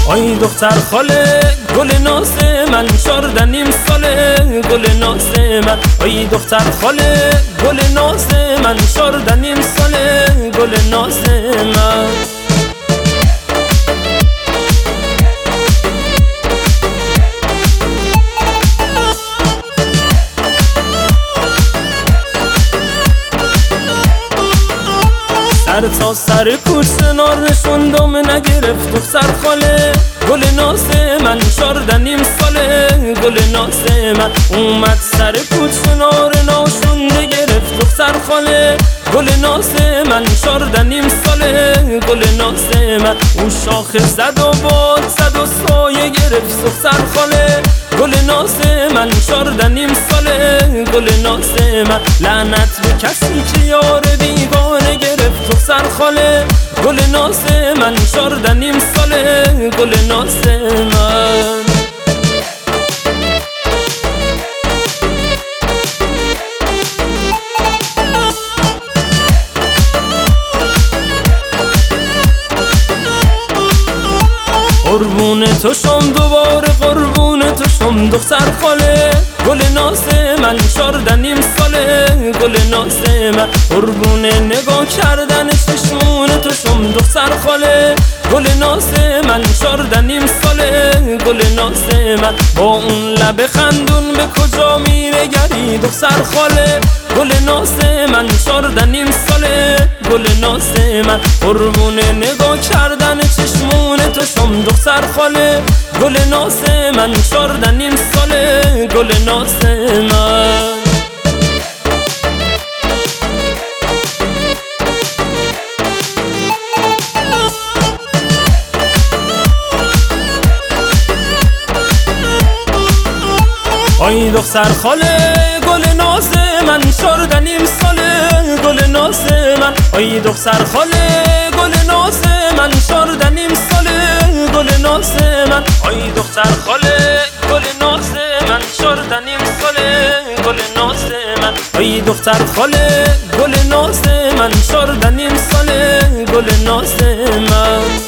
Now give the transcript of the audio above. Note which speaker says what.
Speaker 1: آی دختر خاله گل ناز من 14 نیم ساله گل ناز من آی دختر خاله گل ناز من 14 نیم ساله گل ناز من سر تا سر کوچه نار نشوندم نگرفت دختر خاله گل ناز من 14 نیم ساله گل ناز من اومد سر کوچه نار ناشونده گرفت دختر خاله گل ناز من 14 نیم ساله گل ناز من اون شاخه زد و باد زد و سایه گرفت دختر خاله گل ناز من 14 نیم ساله گل ناز من لعنت به کسی که یار بیگانه گرفت دختر خاله گل ناز من 14 نیم ساله گل ناز من قربون تو شم دوباره قربون تو شم دختر خاله گل ناز من 14 نیم ساله گل ناز من قربون نگاه کردن چشمون تو شم دختر خاله گل ناز من 14 نیم ساله گل ناز من با اون لب خندون به کجا میره گری دختر خاله گل ناز من 14 نیم ساله گل ناز من قربون نگاه کردن چشمون تو شم دختر خاله گل ناز من 14 نیم ساله گل ناز من آی دختر خاله گل ناز من 14 نیم ساله گل ناز من آی دختر خاله گل ناز من 14 نیم ساله گل ناز من آی دختر خاله گل ناز من 14 نیم ساله گل ناز من آی دختر خاله گل ناز من 14 نیم ساله گل ناز من